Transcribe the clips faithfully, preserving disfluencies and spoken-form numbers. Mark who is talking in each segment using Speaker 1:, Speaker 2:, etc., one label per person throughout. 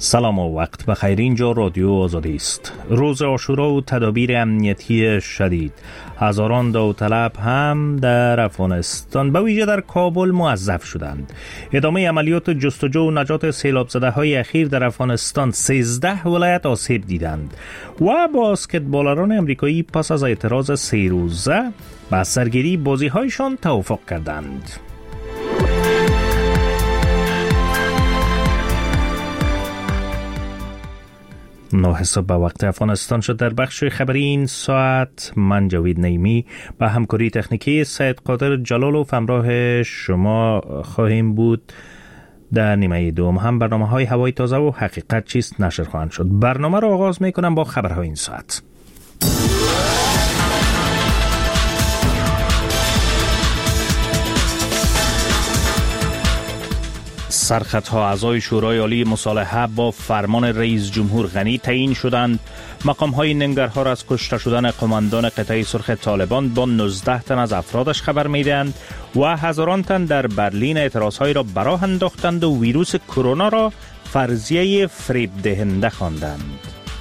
Speaker 1: سلام و وقت بخیر. اینجا رادیو آزادی است. روز عاشورا و تدابیر امنیتی شدید. هزاران داوطلب هم در افغانستان به ویژه در کابل موظف شدند. ادامه عملیات جستجو و نجات سیلاب زده های اخیر در افغانستان سیزده ولایت آسیب دیدند و باسکتبالران امریکایی پس از اعتراض سه روزه به سرگیری بازی هایشان توافق کردند. نه حساب به وقت افغانستان شد. در بخش خبری این ساعت من جاوید نیمی با همکاری تکنیکی سید قادر جلالوف همراه شما خواهیم بود. در نیمه دوم هم برنامه های هوای تازه و حقیقت چیست نشر خواهند شد. برنامه را آغاز می کنم با خبرهای این ساعت. سرخطها اعضای شورای عالی مصالحه با فرمان رئیس جمهور غنی تعیین شدند. مقام‌های ننگرهار از کشته شدن قماندان قطعه سرخ طالبان با نوزده تن از افرادش خبر می‌دهند و هزاران تن در برلین اعتراضهایی را براه انداختند و ویروس کرونا را فرضیه فریب دهنده خواندند.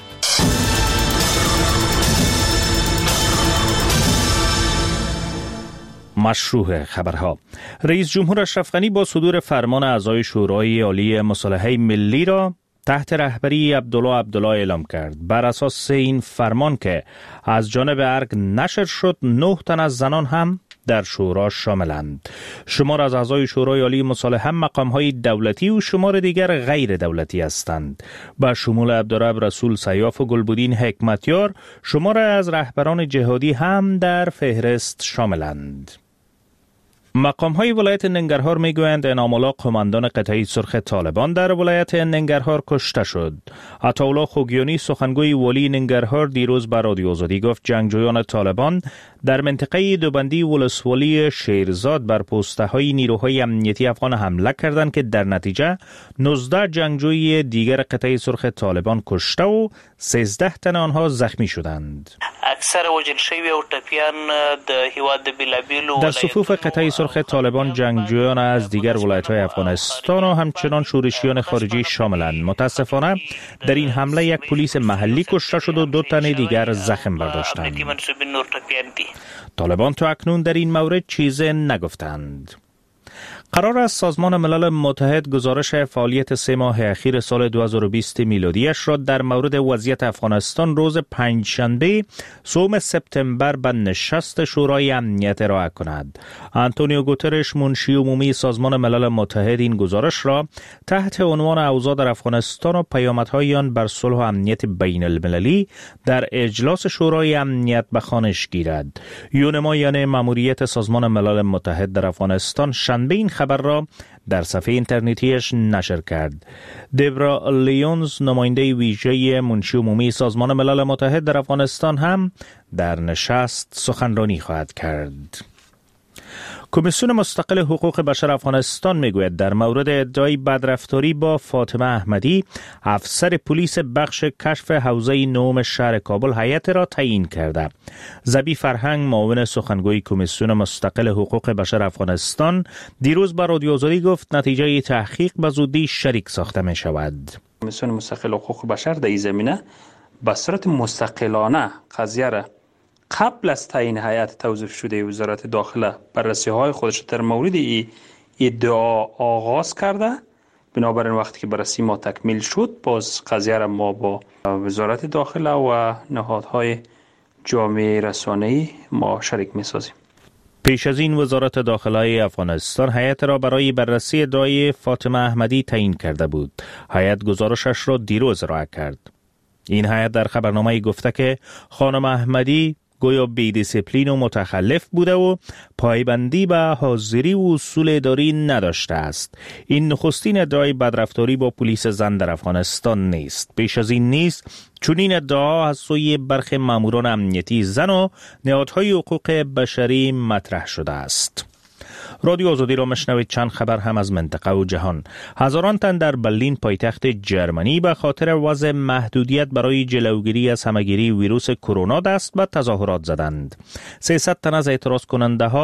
Speaker 1: مشروع خبرها. رئیس جمهور اشرف غنی با صدور فرمان اعضای شورای عالی مصالحه ملی را تحت رهبری عبدالله عبدالله اعلام کرد. بر اساس این فرمان که از جانب ارگ نشر شد، نه تن از زنان هم در شورا شاملند. شمار از اعضای شورای عالی مصالحه مقام‌های دولتی و شمار دیگر غیر دولتی هستند. با شمول عبدالرب رسول سیاف و گلبدین حکمتیار، شمار از رهبران جهادی هم در فهرست شاملند. مقام‌های ولایت ننگرهار می‌گویند انعام الله قماندان قطعه سرخ طالبان در ولایت ننگرهار کشته شد. عطاالله خوگیانی سخنگوی والی ننگرهار دیروز به رادیو آزادی گفت جنگجویان طالبان در منطقه دوبندی ولسوالی شیرزاد بر پست‌های نیروهای امنیتی افغان حمله کردند که در نتیجه نوزده جنگجوی دیگر قطعه سرخ طالبان کشته و سیزده تن آنها زخمی شدند.
Speaker 2: اکثر وجل شوی او ټپیان د هیواد بلابیلو
Speaker 1: در صفوف قطعه سرخ طالبان جنگجویان از دیگر ولایت‌های افغانستان و همچنان شورشیان خارجی شاملند. متاسفانه در این حمله یک پلیس محلی کشته شد و دو تن دیگر زخم برداشتند. طالبان تا اکنون در این مورد چیزی نگفتند. قرار است سازمان ملل متحد گزارش فعالیت سه ماه اخیر سال دو هزار و بیست میلادیش را در مورد وضعیت افغانستان روز پنجشنبه سوم سپتامبر به نشست شورای امنیت ارائه کند. آنتونیو گوترش منشی عمومی سازمان ملل متحد این گزارش را تحت عنوان اوضاع در افغانستان و پیامدهای آن بر صلح و امنیت بین المللی در اجلاس شورای امنیت به خوانش گیرد. یونمایان ماموریت سازمان ملل متحد در افغانستان شنبه این خبر را در صفحه اینترنتیش نشر کرد. دبرا لیونز نماینده ویژه منشی عمومی سازمان ملل متحد در افغانستان هم در نشست سخنرانی خواهد کرد. کمیسیون مستقل حقوق بشر افغانستان میگوید در مورد ادعای بدرفتاری با فاطمه احمدی افسر پلیس بخش کشف حوزه نهم شهر کابل هیئت را تعیین کرده. زبی فرهنگ معاون سخنگوی کمیسیون مستقل حقوق بشر افغانستان دیروز به رادیو آزادی گفت نتیجه تحقیق به زودی شریک ساخته می شود.
Speaker 3: کمیسیون مستقل حقوق بشر در این زمینه به صورت مستقلانه قضیه را قبل از تعیین هیئت توظیف شده وزارت داخله بررسی های خودش در مورد ای ادعا آغاز کرده. بنابراین وقتی که بررسی ما تکمیل شد باز قضیه را ما با وزارت داخله و نهادهای جامعه رسانه‌ای ما شریک می‌سازیم.
Speaker 1: پیش از این وزارت داخله افغانستان هیئت را برای بررسی ادعای فاطمه احمدی تعیین کرده بود. هیئت گزارشش را دیروز ارائه کرد. این هیئت در خبرنامه‌ای گفته که خانم احمدی گویا بی دیسیپلین و متخلف بوده و پایبندی به حاضری و اصول اداری نداشته است. این نخستین ادعای بدرفتاری با پلیس زن در افغانستان نیست. پیش از این نیست چون این ادعا از سوی برخی ماموران امنیتی زن و نهادهای حقوق بشری مطرح شده است. رادیو آزادی را مشنوید. چند خبر هم از منطقه و جهان. هزاران تن در برلین پایتخت جرمنی به خاطر وضع محدودیت برای جلوگیری از همهگیری ویروس کرونا دست به تظاهرات زدند. سیصد تن از اعتراض کننده ها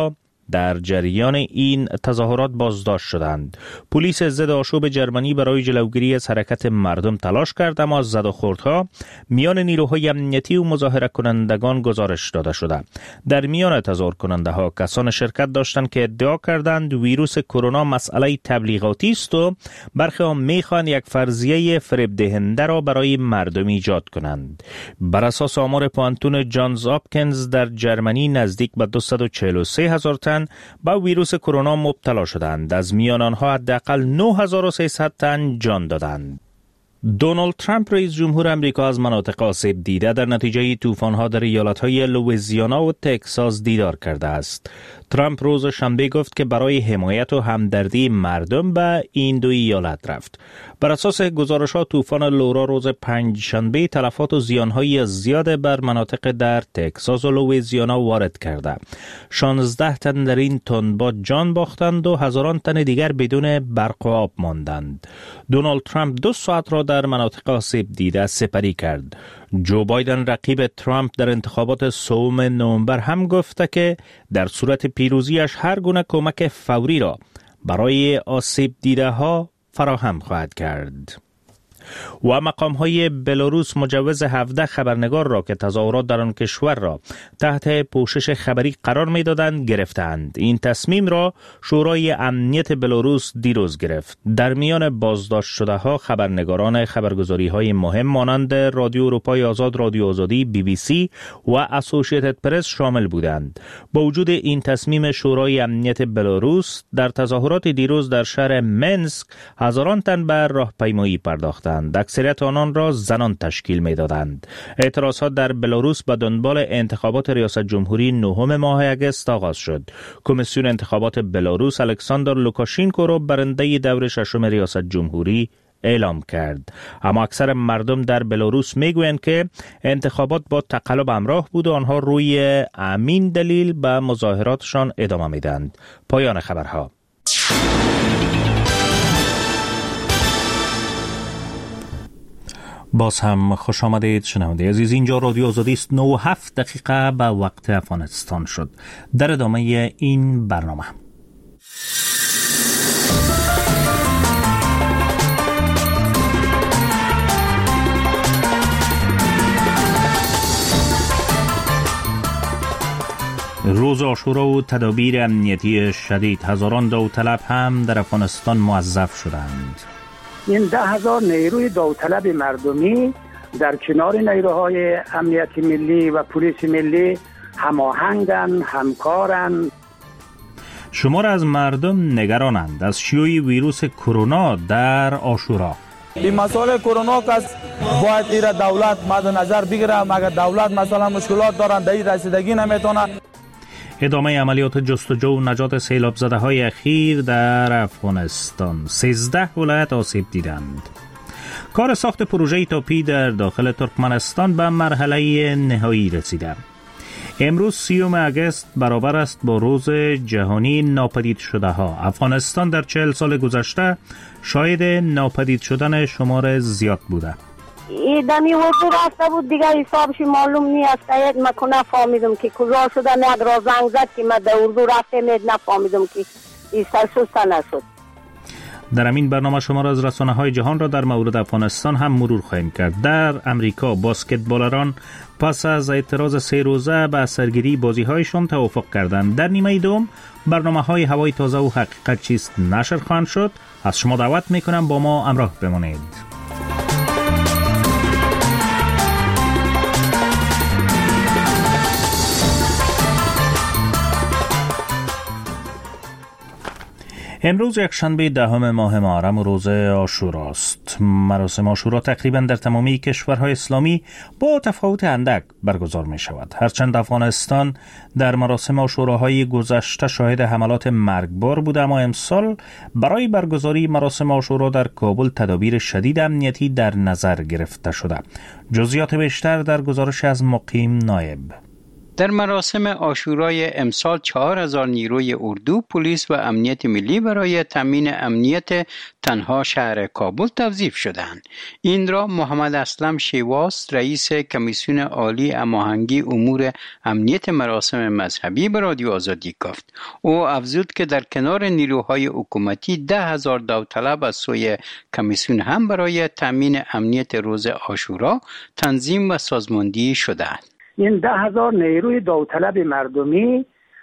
Speaker 1: در جریان این تظاهرات بازداشت شدند. پلیس ضد آشوب جرمنی برای جلوگیری از حرکت مردم تلاش کرد، اما زد و خوردها میان نیروهای امنیتی و مظاهره کنندگان گزارش داده شده. در میان تظاهر کننده ها کسان شرکت داشتند که ادعا کردند ویروس کرونا مسئله تبلیغاتی است و برخی ها میخوان یک فرضیه فریب دهنده را برای مردم ایجاد کنند. بر اساس آمار پوانتون جانز آپکنز در جرمنی نزدیک به دویست و چهل و سه هزار تن با ویروس کرونا مبتلا شدند. از میان آنها حداقل نه هزار و سیصد تن جان دادند. دونالد ترامپ رئیس جمهور امریکا از مناطق آسیب دیده در نتیجه طوفان‌ها در ایالت‌های لوئیزیانا و تگزاس دیدار کرده است. ترامپ روز شنبه گفت که برای حمایت و همدردی مردم به این دو ایالت رفت. بر اساس گزارش‌ها طوفان لورا روز پنج شنبه تلفات و زیان‌های زیاد بر مناطق در تگزاس و لوئیزیانا وارد کرده. شانزده تن در این تندباد جان باختند و هزاران تن دیگر بدون برق و آب ماندند. دونالد ترامپ دو ساعت را در مناطق آسیب دیده سپری کرد. جو بایدن رقیب ترامپ در انتخابات سوم نوامبر هم گفته که در صورت پیروزیش هر گونه کمک فوری را برای آسیب دیده ها فراهم خواهد کرد. و مقام‌های بلاروس مجوز هفده خبرنگار را که تظاهرات در آن کشور را تحت پوشش خبری قرار می‌دادند گرفتند. این تصمیم را شورای امنیت بلاروس دیروز گرفت. در میان بازداشت شده ها خبرنگاران خبرگزاری‌های مهم مانند رادیو اروپای آزاد، رادیو آزادی، بی بی سی و اسوسییتد پرس شامل بودند. با وجود این تصمیم شورای امنیت بلاروس، در تظاهرات دیروز در شهر منسک هزاران تن به راهپیمایی پرداختند. اکثریت آنان را زنان تشکیل می دادند. اعتراضات در بلاروس به دنبال انتخابات ریاست جمهوری نهم ماه اگست آغاز شد. کمیسیون انتخابات بلاروس الکساندر لوکاشینکو را برنده دور ششم ریاست جمهوری اعلام کرد. اما اکثر مردم در بلاروس میگویند که انتخابات با تقلب همراه بود و آنها روی همین دلیل به مظاهراتشان ادامه میدند. پایان خبرها. باز هم خوش آمدید شنونده عزیز. اینجا رادیو آزادی است. نه و هفت دقیقه به وقت افغانستان شد. در ادامه این برنامه روز عاشورا و تدابیر امنیتی شدید، هزاران داوطلب هم در افغانستان موظف شدند.
Speaker 4: این ده هزار نیروی داوطلب مردمی در کنار نیروهای امنیت ملی و پلیس ملی هماهنگن، همکارن.
Speaker 1: شمار از مردم نگرانند از شیوع ویروس کرونا در عاشورا.
Speaker 5: این مسئله کرونا که باید ایره دولت مد نظر بگیره، مگر دولت مثلا مشکلات دارن در این رسیدگی نمیتونه.
Speaker 1: ادامه عملیات جستجو و نجات سیلاب زده های اخیر در افغانستان. سیزده ولایت آسیب دیدند. کار ساخت پروژه تاپی در داخل ترکمنستان به مرحله نهایی رسیده. امروز سیوم اگست برابر است با روز جهانی ناپدید شده ها. افغانستان در چهل سال گذشته شاهد ناپدید شدن شمار زیاد بوده.
Speaker 6: دمی حضور رفته بود دیگه حسابش معلوم نیست. یک مکو نفهمیدم که کجا شده. یک را زنگ زد که من در اردو رفته مید نفهمیدم که ایستا شسته نشد.
Speaker 1: در همین برنامه شما را از رسانه های جهان را در مورد افغانستان هم مرور خواهیم کرد. در امریکا باسکتبالران پس از اعتراض سه روزه به سرگیری بازی هایشان توافق کردند. در نیمه دوم برنامه های هوای تازه و حقیقت چیست نشر خواهند شد. از شما دعوت میکنم با ما همراه بمانید. امروز یک شنبه دهم ماه محرم و روز عاشورا است. مراسم عاشورا تقریبا در تمامی کشورهای اسلامی با تفاوت اندک برگزار می شود. هرچند افغانستان در مراسم عاشوراهای گذشته شاهد حملات مرگبار بود، اما امسال برای برگزاری مراسم عاشورا در کابل تدابیر شدید امنیتی در نظر گرفته شده. جزئیات بیشتر در گزارش از مقیم نایب.
Speaker 7: در مراسم عاشورای امسال چهار هزار نیروی اردو، پلیس و امنیت ملی برای تامین امنیت تنها شهر کابل توظیف شدند. این را محمد اسلم شیواس، رئیس کمیسیون عالی هماهنگی امور امنیت مراسم مذهبی، به رادیو آزادی گفت. او افزود که در کنار نیروهای حکومتی ده هزار داوطلب از سوی کمیسیون هم برای تامین امنیت روز عاشورا تنظیم و سازماندهی شدند.
Speaker 4: این ده هزار نیروی داوطلب مردمی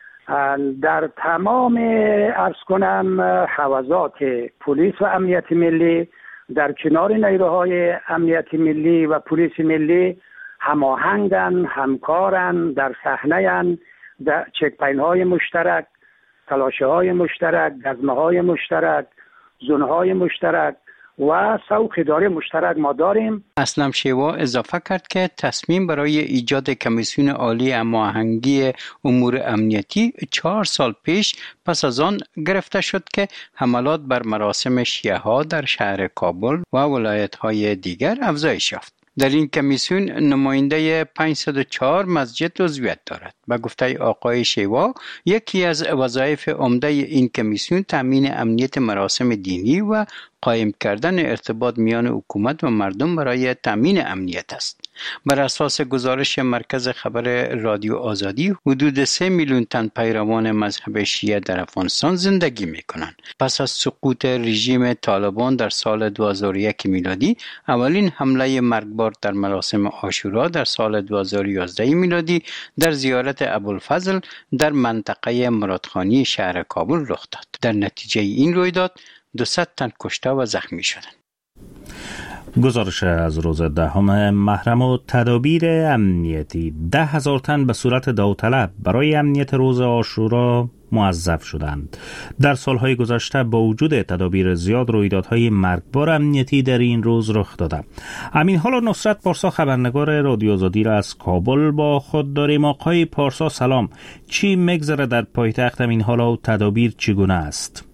Speaker 4: در تمام عرض کنم حوزات پلیس و امنیت ملی در کنار نیروهای امنیت ملی و پلیس ملی هماهنگن، همکارن، در صحنه‌اند، در چک‌پوینت‌های مشترک، تلاشه‌های مشترک، گزمه‌های مشترک، زون‌های مشترک و سوق اداره مشترک ما داریم.
Speaker 7: اسلم شیوا اضافه کرد که تصمیم برای ایجاد کمیسیون عالی هماهنگی امور امنیتی چهار سال پیش پس از آن گرفته شد که حملات بر مراسم شیعه ها در شهر کابل و ولایت های دیگر افزایش یافت. در این کمیسیون نماینده پانصد و چهار مسجد عضویت دارد. به گفته آقای شیوا، یکی از وظایف عمده این کمیسیون تامین امنیت مراسم دینی و قایم کردن ارتباط میان حکومت و مردم برای تامین امنیت است. بر اساس گزارش مرکز خبر رادیو آزادی، حدود سه میلیون تن پیروان مذهب شیعه در افغانستان زندگی می کنند. پس از سقوط رژیم طالبان در سال دو هزار و یک میلادی، اولین حمله مرگبار در مراسم عاشورا در سال دو هزار و یازده میلادی در زیارت ابوالفضل در منطقه مرادخانی شهر کابل رخ داد. در نتیجه این رویداد دویست تن کشته و زخمی شدند.
Speaker 1: گزارش از روز دهم محرم و تدابیر امنیتی: ده هزار تن به صورت داوطلب برای امنیت روز عاشورا موظف شدند. در سالهای گذشته با وجود تدابیر زیاد، رویدادهای مرگبار امنیتی در این روز رخ داده. همین حالا نصرت پارسا، خبرنگار رادیو آزادی را از کابل با خود داریم. آقای پارسا سلام، چی میگذره در پایتخت همین حالا و تدابیر چگونه است؟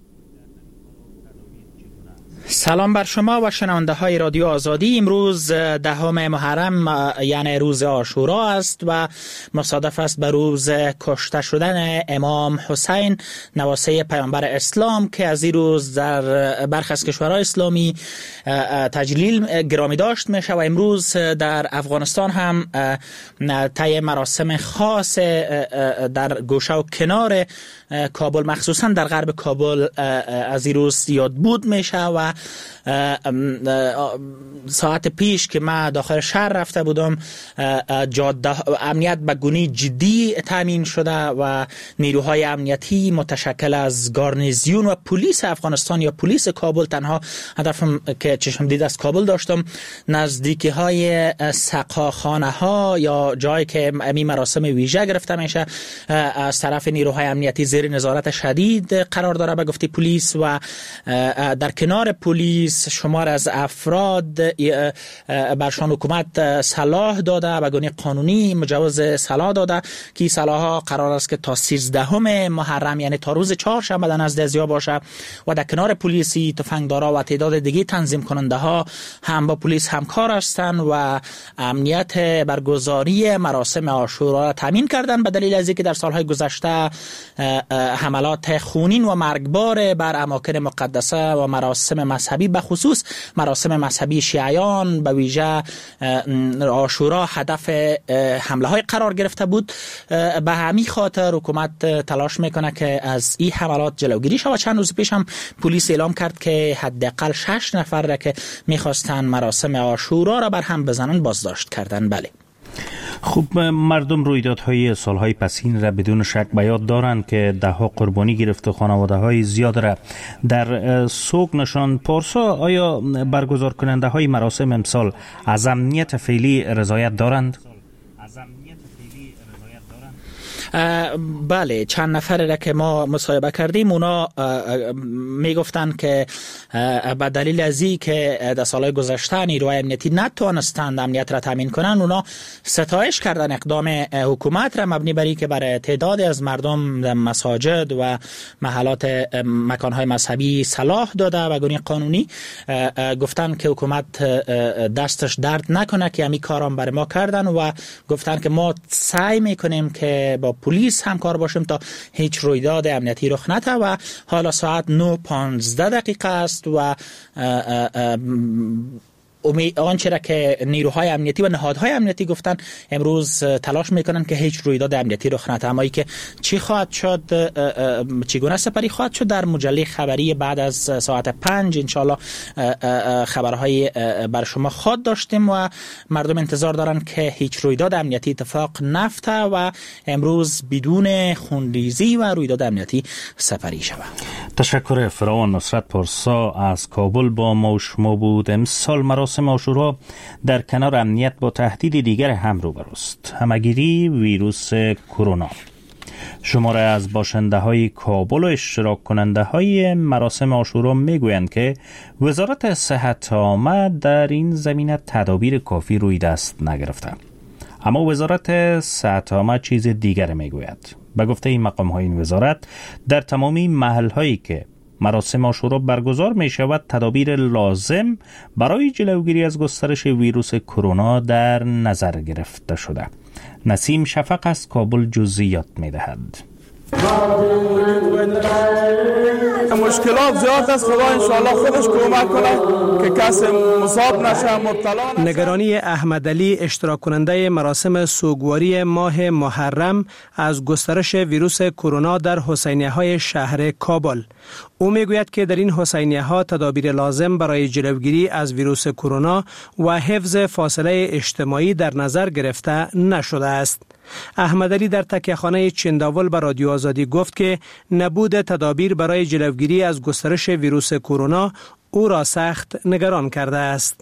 Speaker 8: سلام بر شما و شنونده های رادیو آزادی. امروز دهم محرم یعنی روز عاشورا است و مصادف است به روز کشته شدن امام حسین نواسه پیامبر اسلام که از این روز در برخی از کشورهای اسلامی تجلیل گرامی داشت میشه و امروز در افغانستان هم طی مراسم خاص در گوشه و کنار کابل، مخصوصا در غرب کابل، از این روز یاد بود میشه و ساعت پیش که من داخل شهر رفته بودم، جاده امنیت به گونه جدی تامین شده و نیروهای امنیتی متشکل از گارنیزیون و پلیس افغانستان یا پلیس کابل، تنها هدفم که چشم دید از کابل داشتم نزدیکی های سقاخانه ها یا جایی که امی مراسم ویژه گرفته میشه از طرف نیروهای امنیتی زیر نظارت شدید قرار داره به گفته پلیس و در کنار پلیس شمار از افراد برشان حکومت سلاح داده، به گونه قانونی مجوز سلاح داده که سلاح ها قرار است که تا سیزدهم محرم یعنی تا روز چهارشنبه در نزد ازیا باشه و در کنار پلیسی تفنگدارا و تعداد دیگه تنظیم کننده ها هم با پلیس همکار هستند و امنیت برگزاری مراسم عاشورا را تامین کردن به دلیل از اینکه در سالهای گذشته حملات خونین و مرگبار بر اماکن مقدسه و مراسم مذهبی، به خصوص مراسم مذهبی شیعیان به ویژه عاشورا هدف حمله های قرار گرفته بود. به همین خاطر حکومت تلاش میکنه که از این حملات جلوگیری شود. چند روز پیش هم پلیس اعلام کرد که حداقل شش نفر را که میخواستن مراسم عاشورا را بر هم بزنن بازداشت کردن. بله.
Speaker 1: خب، مردم رویدادهای سالهای پسین را بدون شک به یاد دارند که ده ها قربانی گرفت و خانواده های زیاد را در سوگ نشان. پارسا، آیا برگزار کننده های مراسم امسال از امنیت فعلی رضایت دارند؟
Speaker 8: بله، چند نفر را که ما مصاحبه کردیم اونا میگفتن که به دلیل از این که در سالهای گذشته نیروهای امنیتی نتوانستند امنیت را تامین کنن، اونا ستایش کردن اقدام حکومت را مبنی بر اینکه برای تعدادی از مردم در مساجد و محلات مکانهای مذهبی سلاح داده و گونه قانونی. گفتن که حکومت دستش درد نکنه که همین کارام برای ما کردن و گفتن که ما سعی میکنیم که با پلیس همکار باشیم تا هیچ رویداد امنیتی رخ نده و حالا ساعت نه و پانزده دقیقه است و آنچه را که نیروهای امنیتی و نهادهای امنیتی گفتن امروز تلاش میکنن که هیچ رویداد امنیتی رخ نده. اما که چی خواهد شد، چگونه سپری خواهد شد، در مجله خبری بعد از ساعت پنج انشالله خبرهای بر شما خواهد داشتیم و مردم انتظار دارن که هیچ رویداد امنیتی اتفاق نیفته و امروز بدون خونریزی و رویداد امنیتی سپری شود.
Speaker 1: تشکر فراوان نصرت پارسا از کابل با ما و شما بود. امسال مراسم عاشورا در کنار امنیت با تهدید دیگر هم روبرو است، همگیری ویروس کرونا. شماره از باشنده های کابل و اشتراک کننده های مراسم عاشورا میگویند که وزارت صحت عامه در این زمینه تدابیر کافی روی دست نگرفته، اما وزارت صحت عامه چیز دیگر میگوید. به گفته این مقام های این وزارت در تمامی محل هایی که مراسم عاشورا برگزار می شود تدابیر لازم برای جلوگیری از گسترش ویروس کرونا در نظر گرفته شده. نسیم شفق از کابل جزئیات می دهد.
Speaker 5: مشکلات زیاد است، خدا انشاءالله خودش کمک کنه که کسی مصاب نشه، مبتلا نشه.
Speaker 9: نگرانی احمد علی اشتراک کننده مراسم سوگواری ماه محرم از گسترش ویروس کرونا در حسینیه های شهر کابل. او میگوید که در این حسینیه ها تدابیر لازم برای جلوگیری از ویروس کرونا و حفظ فاصله اجتماعی در نظر گرفته نشده است. احمد علی در تکیه‌خانه چنداول به رادیو آزادی گفت که نبود تدابیر برای جلوگیری از گسترش ویروس کرونا او را سخت نگران کرده است.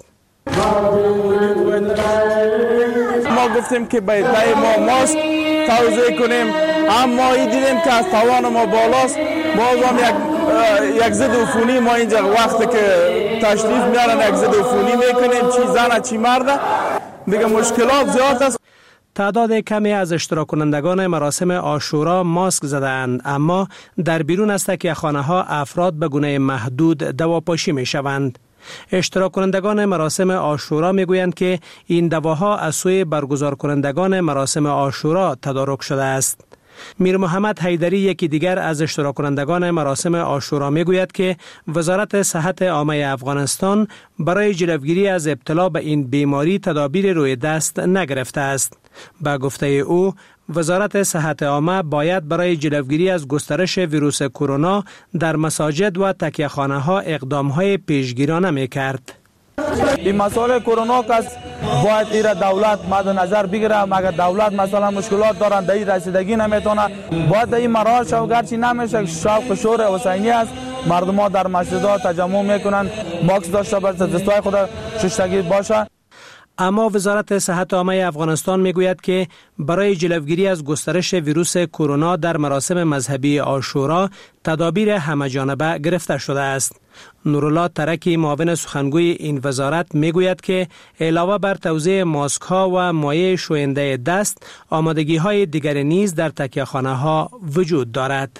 Speaker 5: ما گفتیم که باید ما ماسک توزیع کنیم، اما این دیدیم که از توان ما بالاست. باز هم یک یک ضد عفونی ما اینجا وقتی که تشریف میارن یک ضد عفونی میکنیم، چی زن چی مرد، دیگه مشکلات زیاد است.
Speaker 9: تعداد کمی از اشتراک کنندگان مراسم عاشورا ماسک زدند، اما در بیرون از تکیه‌خانه ها افراد به گونه محدود دواپاشی می شوند. اشتراک کنندگان مراسم عاشورا می گویند که این دواها از سوی برگزار کنندگان مراسم عاشورا تدارک شده است. میر محمد حیدری یکی دیگر از اشتراک کنندگان مراسم عاشورا می گوید که وزارت صحت عامه افغانستان برای جلوگیری از ابتلا به این بیماری تدابیر روی دست نگرفته است. با گفته او وزارت صحت عامه باید برای جلوگیری از گسترش ویروس کرونا در مساجد و تکیه‌خانه ها اقدام های پیشگیرانه می کرد.
Speaker 5: این مسئله کرونا که باید ایره دولت مد نظر بگیره. مگر دولت مثلا مشکلات دارن در این رسیدگی نمیتونه، باید در این مراحل شو گرچه نمیشه. شوق شور حسینی است، مردم ها در مسجدها تجمع میکنن، ماسک داشته باشه، دستای خود شستگی باشه.
Speaker 9: اما وزارت صحت عامه افغانستان میگوید که برای جلوگیری از گسترش ویروس کرونا در مراسم مذهبی عاشورا تدابیر همه‌جانبه گرفته شده است. نورالله ترکی معاون سخنگوی این وزارت میگوید که علاوه بر توزیع ماسک ها و مایع شوینده دست، آمادگی های دیگر نیز در تکیه‌خانه ها وجود دارد.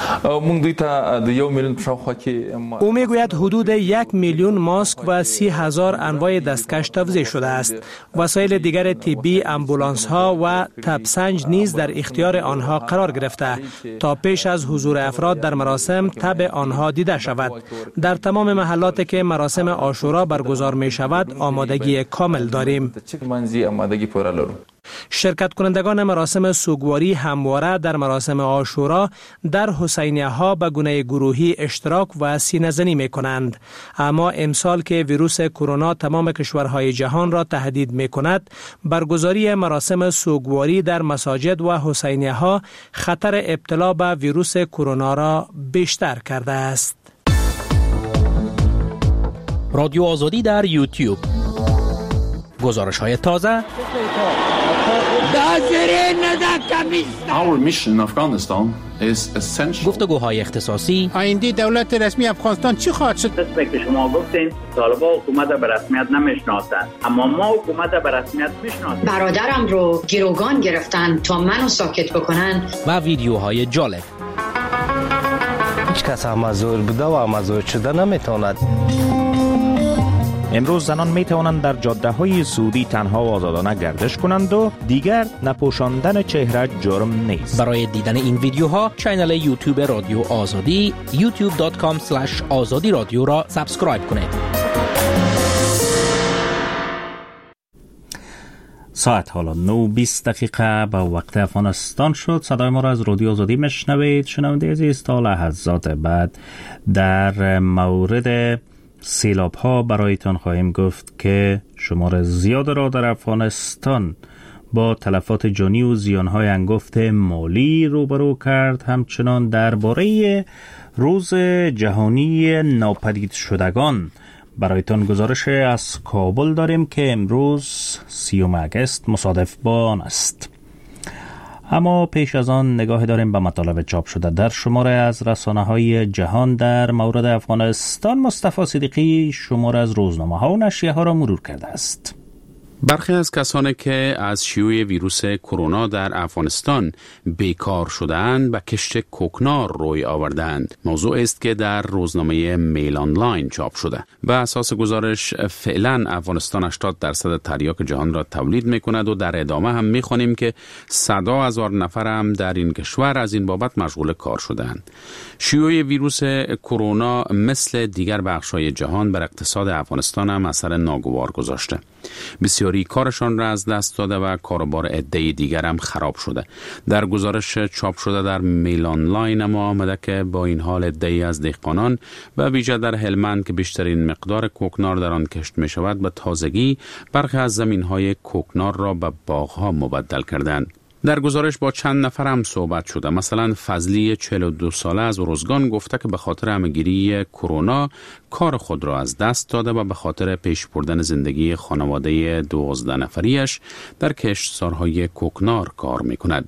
Speaker 9: او میگوید حدود یک میلیون ماسک و سی هزار انواع دستکش توزیع شده است. وسایل دیگر طبی، امبولانس ها و تبسنج نیز در اختیار آنها قرار گرفته تا پیش از حضور افراد در مراسم تب آنها دیده شود. در تمام محلات که مراسم عاشورا برگزار می شود آمادگی کامل داریم. شرکت کنندگان مراسم سوگواری همواره در مراسم عاشورا در حسینیه ها به گونه گروهی اشتراک و سینه زنی می کنند. اما امسال که ویروس کرونا تمام کشورهای جهان را تهدید می کند، برگزاری مراسم سوگواری در مساجد و حسینیه ها خطر ابتلا به ویروس کرونا را بیشتر کرده است.
Speaker 8: رادیو آزادی در یوتیوب، گزارش های تازه، گفتگوهای اختصاصی.
Speaker 10: آینده دولت رسمی افغانستان چی خواهد شد؟
Speaker 11: دست که شما گفتین طالبان حکومت به رسمیت نمیشناسند، اما ما حکومت به رسمیت میشناسیم.
Speaker 12: برادرم رو گروگان گرفتن تا منو ساکت بکنن.
Speaker 8: و ویدیوهای جالب.
Speaker 13: هیچ کس هم مزور بوده و مزور شده نمیتواند.
Speaker 1: امروز زنان می توانند در جاده های سعودی تنها و آزادانه گردش کنند و دیگر نپوشاندن چهره جرم نیست.
Speaker 13: برای دیدن این ویدیوها کانال یوتیوب رادیو آزادی یوتیوب دات کام اسلش آزادی رادیو را سابسکرایب کنید.
Speaker 1: ساعت حالا نه و بیست دقیقه به وقت افغانستان شد. صدای ما را از رادیو آزادی میشنوید. شنونده عزیز، تا لحظات بعد در مورد سیلاب ها برایتان خواهیم گفت که شمار زیاد را در افغانستان با تلفات جانی و زیانهای انگفت مالی روبرو کرد. همچنان درباره روز جهانی ناپدید شدگان برایتان گزارش از کابل داریم که امروز سیوم اگست مصادف با آن است. اما پیش از آن نگاه داریم به مطالب چاپ شده در شماره از رسانه‌های جهان در مورد افغانستان. مصطفی صدیقی شماره از روزنامه‌ها و نشریه‌ها را مرور کرده است.
Speaker 14: برخی از کسانی که از شیوع ویروس کرونا در افغانستان بیکار شده‌اند به کشت کوکنار روی آوردند. موضوع است که در روزنامه میل آنلاین چاپ شده. به اساس گزارش فعلا افغانستان هشتاد درصد تریاک جهان را تولید می‌کند و در ادامه هم می‌خوانیم که صدها هزار نفر هم در این کشور از این بابت مشغول کار شدند. شیوع ویروس کرونا مثل دیگر بخش‌های جهان بر اقتصاد افغانستان هم اثر ناگوار گذاشته. بسیاری کارشان را از دست داده و کاروبار عده‌ای دیگر هم خراب شده. در گزارش چاپ شده در میل آنلاین ما آمده که با این حال عده‌ای از دهقانان و ویژه در هلمند که بیشترین مقدار کوکنار در آن کشت می شود به تازگی برخی از زمین‌های کوکنار را به باغ‌ها مبدل کردند. در گزارش با چند نفر هم صحبت شده. مثلا فضلی چهل و دو ساله از ارزگان گفته که به خاطر همه‌گیری کرونا کار خود را از دست داده و به خاطر پیش بردن زندگی خانواده دوازده نفریش در کشتزارهای کوکنار کار می‌کند.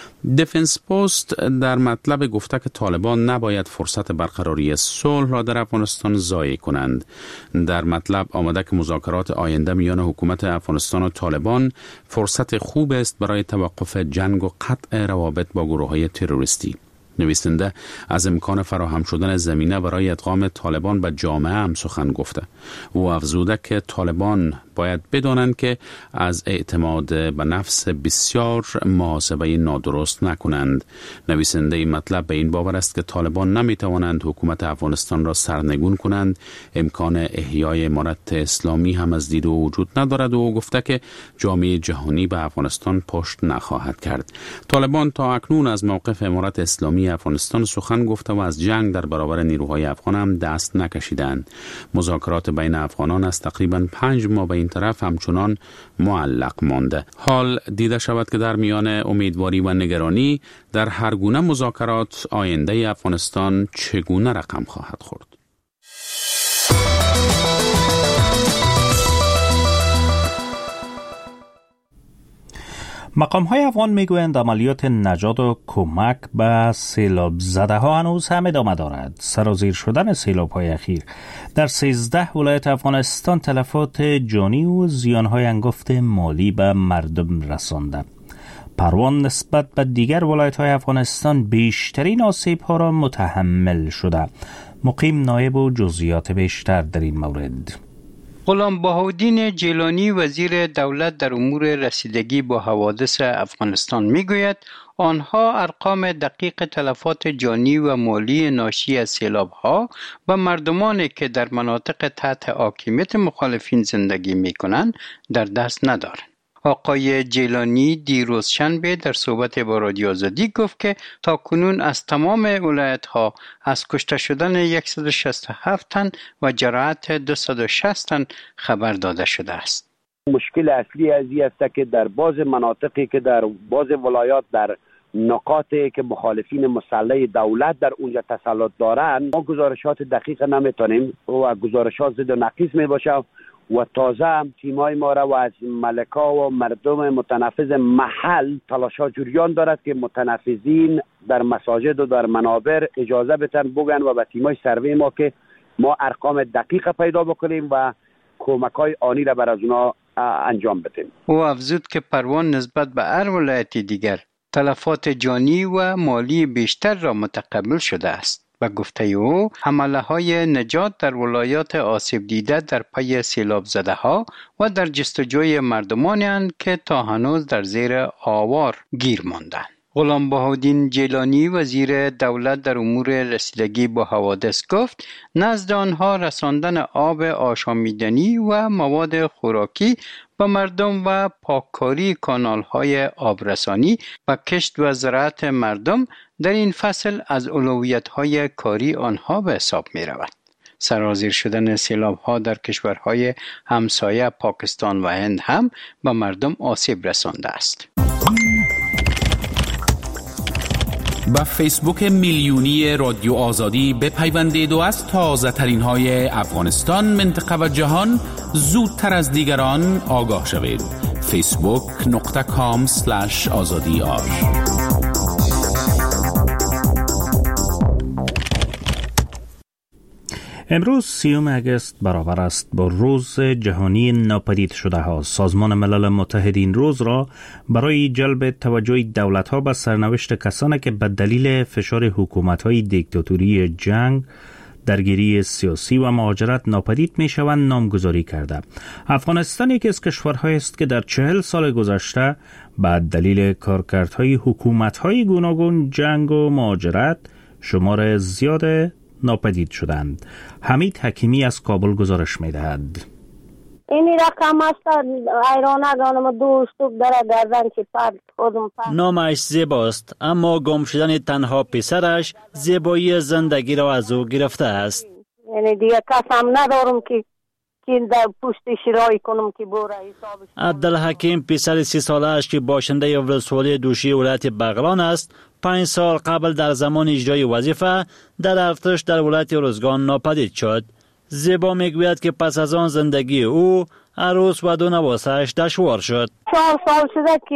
Speaker 14: دیفنس پست در مطلب گفته که طالبان نباید فرصت برقراری صلح را در افغانستان ضایع کنند. در مطلب آمده که مذاکرات آینده میان حکومت افغانستان و طالبان فرصت خوب است برای توقف جنگ و قطع روابط با گروه‌های تروریستی. نویسنده از امکان فراهم شدن زمینه برای ادغام طالبان به جامعه هم سخن گفته. او افزوده که طالبان باید بدانند که از اعتماد به نفس بسیار محاسبه نادرست نکنند. نویسنده این مطلب به این باور است که طالبان نمیتوانند حکومت افغانستان را سرنگون کنند. امکان احیای امارت اسلامی هم از دید او وجود ندارد و او گفته که جامعه جهانی به افغانستان پشت نخواهد کرد. طالبان تا اکنون از موقف امارت اسلامی افغانستان سخن گفته و از جنگ در برابر نیروهای افغان هم دست نکشیدند. مذاکرات بین افغانان از تقریباً پنج ماه به این طرف همچنان معلق مانده. حال دیده شود که در میان امیدواری و نگرانی در هر گونه مذاکرات آینده افغانستان چگونه رقم خواهد خورد.
Speaker 1: مقام های افغان میگویند عملیات نجات و کمک به سیلاب زده ها هنوز هم ادامه دارد. سرازیر شدن سیلاب های اخیر در سیزده ولایت افغانستان تلفات جانی و زیان های انگفت مالی به مردم رسانده. پروان نسبت به دیگر ولایت های افغانستان بیشترین آسیب ها را متحمل شده. مقیم نایب و جزئیات بیشتر در این مورد.
Speaker 7: غلام بهاءالدین جیلانی وزیر دولت در امور رسیدگی با حوادث افغانستان میگوید آنها ارقام دقیق تلفات جانی و مالی ناشی از سیلاب‌ها و مردمانی که در مناطق تحت حاکمیت مخالفین زندگی می‌کنند در دست ندارند. آقای جیلانی دیروز شنبه در صحبت با رادیو آزادی گفت که تا کنون از تمام ولایت‌ها از کشته شدن صد و شصت و هفت تن و جراحت دویست و شصت تن خبر داده شده است.
Speaker 15: مشکل اصلی از این است که در بعض مناطقی که در بعض ولایات در نقاطی که مخالفین مسلح دولت در اونجا تسلط دارند ما گزارشات دقیق نمیتونیم و گزارشات زد و نقیص میباشه و تازه هم تیمای ما را و از ملکا و مردم متنفذ محل تلاشا جریان دارد که متنفذین در مساجد و در منابر اجازه بتن بگن و به تیمای سروی ما که ما ارقام دقیق پیدا بکنیم و کمک‌های آنی را بر از اونا انجام بدیم.
Speaker 7: او افزود که پروان نسبت به هر ولایت دیگر تلفات جانی و مالی بیشتر را متقبل شده است. به گفته او حمله های نجات در ولایات آسیب دیده در پی سیلاب زده ها و در جستجوی مردمانی اند که تا هنوز در زیر آوار گیر ماندند. غلام بهاءالدین جیلانی وزیر دولت در امور رسیدگی با حوادث گفت نزد آنها رساندن آب آشامیدنی و مواد خوراکی به مردم و پاککاری کانال‌های آبرسانی و کشت و زراعت مردم در این فصل از اولویت‌های کاری آنها به حساب می‌رود. سرازیر شدن سیلاب‌ها در کشورهای همسایه پاکستان و هند هم به مردم آسیب رسانده است.
Speaker 14: با فیسبوک میلیونی رادیو آزادی بپیوندید و از تازه ترین های افغانستان، منطقه و جهان زودتر از دیگران آگاه شوید. فیسبوک نقطه کام سلش آزادی آر.
Speaker 1: امروز سیوم اگست برابر است با روز جهانی ناپدید شده ها. سازمان ملل متحد این روز را برای جلب توجه دولت ها به سرنوشت کسانی که به دلیل فشار حکومت های دیکتاتوری جنگ، درگیری سیاسی و مهاجرت ناپدید می شوند نامگذاری کرده. افغانستان یکی از کشورهایی است که در چهل سال گذشته به دلیل کارکردهای حکومت های گوناگون جنگ و مهاجرت شمار زیاد ناپدید شدند. حمید حکیمی از کابل گزارش می‌دهد.
Speaker 6: این رقم است ایرانگانم دوست در گردن که پرد خودم پرد.
Speaker 16: نامش زیباست، اما گم شدن تنها پسرش زیبایی زندگی را از او گرفته است.
Speaker 6: یعنی دیگه قسم ندارم که که در پشت شرای کنم که بوره حسابش.
Speaker 16: عبدالحکیم پسر سی ساله‌اش که باشنده ولسوالی دوشی ولایت بغلان است، پنج سال قبل در زمان اجرای وظیفه در ارتش در ولایت ارزگان ناپدید شد. زیبا میگوید که پس از آن زندگی او عروس و دو نواسه‌اش دشوار شد.
Speaker 6: چهار سال شده که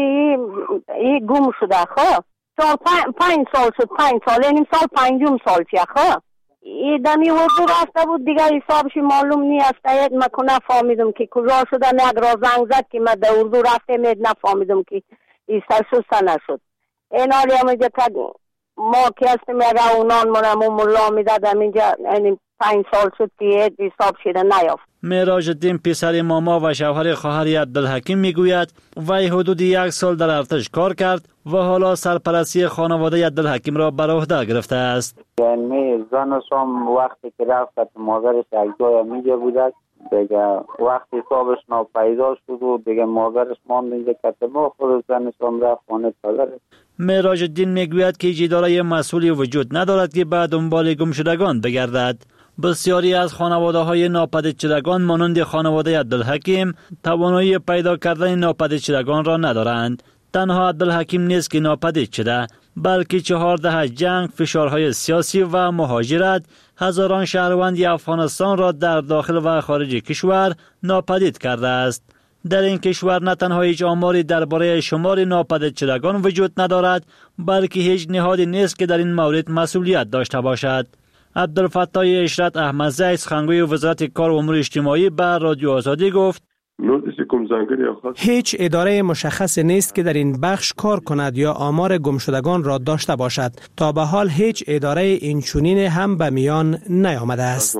Speaker 6: این گم شده خب. چهار پنج سال شد، پنج سال یعنی سال پنجم سال چه خب. این دمی حضور رفته بود دیگه حسابش معلوم نیست. یک مکنه فهمیدم که کجا شده، یک را زنگ زد که من در اردو رفته مید نفهمیدم که این سرشسته نشد. این حالی هم اینجا که ما که هستیم اگر اونان منم و ملا میدادم اینجا یعنی پنج سال شد که حساب شده نیافت.
Speaker 16: معراج الدین پسر ماما و شوهر خواهر عبدالحکیم میگوید وی حدود یک سال در ارتش کار کرد و حالا سرپرستی خانواده عبدالحکیم را بر عهده گرفته است.
Speaker 17: یعنی زنش هم وقتی که رفت مادرش یک جای میگه بودد دیگه وقتی حسابش ناپیدا شد و دیگه مادرش ماند اینجا کته ما خود زنش هم رفت خانه پدرش.
Speaker 16: معراج الدین میگوید که هیچ اداره مسئولی وجود ندارد که به دنبال گم شدگان بگردد. بسیاری از خانواده های ناپدید شدگان مانند خانواده عبدالحکیم توانایی پیدا کردن ناپدید شدگان را ندارند. تنها عبدالحکیم نیست که ناپدید شده، بلکه چهار دهه جنگ، فشارهای سیاسی و مهاجرت هزاران شهروند افغانستان را در داخل و خارج کشور ناپدید کرده است. در این کشور نه تنها هیچ آماری درباره شمار ناپدید شدگان وجود ندارد، بلکه هیچ نهادی نیست که در این مورد مسئولیت داشته باشد. عبدالفتاح اشرت احمدزی سخنگوی وزارت کار و امور اجتماعی به رادیو آزادی گفت
Speaker 9: هیچ اداره مشخص نیست که در این بخش کار کند یا آمار گمشدگان را داشته باشد. تا به حال هیچ اداره اینچنین هم به میان نیامده است.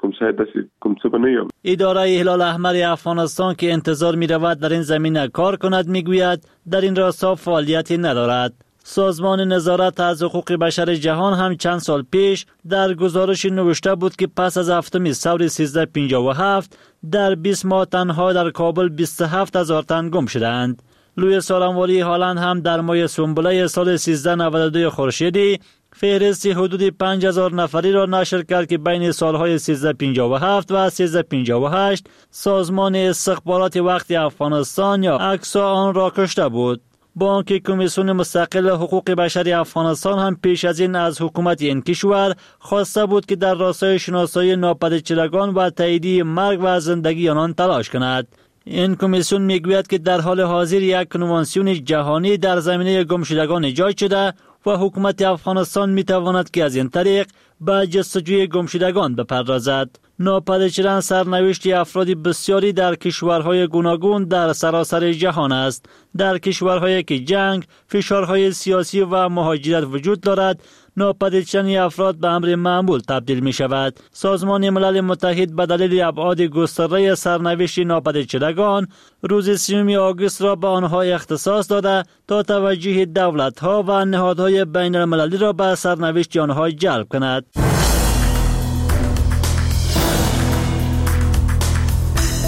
Speaker 16: اداره هلال احمر افغانستان که انتظار می رود در این زمینه کار کند میگوید در این راستا فعالیتی ندارد. سازمان نظارت از حقوق بشر جهان هم چند سال پیش در گزارش نوشته بود که پس از هفتم ثور سیزده پنجاه و هفت در بیست ماه تنها در کابل بیست و هفت هزار تن گم شدند. لوی سالنواری هالند هم در ماه سنبله سال سیزده نود و دو خورشیدی فهرستی حدود پنج هزار نفری را نشر کرد که بین سالهای سیزده پنجاه و هفت و سیزده پنجاه و هشت سازمان استخبارات وقت افغانستان یا اکسا آن را کشته بود. با آنکه کمیسیون مستقل حقوق بشر افغانستان هم پیش از این از حکومت این کشور خواسته بود که در راستای شناسایی ناپدید شدگان و تاییدی مرگ و زندگی آنان تلاش کند. این کمیسیون میگوید که در حال حاضر یک کنوانسیون جهانی در زمینه گم شدگان ایجاد شده و حکومت افغانستان میتواند که از این طریق به جستجوی گم شدگان بپردازد. ناپدید شدن سرنوشت افراد بسیاری در کشورهای گوناگون در سراسر جهان است. در کشورهایی که جنگ، فشارهای سیاسی و مهاجرت وجود دارد، ناپدید شدن افراد به امر معمول تبدیل می شود. سازمان ملل متحد به دلیل ابعاد گسترده سرنوشت ناپدید شدگان روز سیوم آگوست را به آنها اختصاص داده تا توجه دولت‌ها و نهادهای بین المللی را به سرنوشت آنها جلب کند.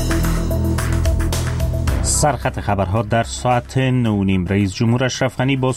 Speaker 1: سرخط خبرها در ساعت نو نیم. رئیس جمهور اشرف غنی با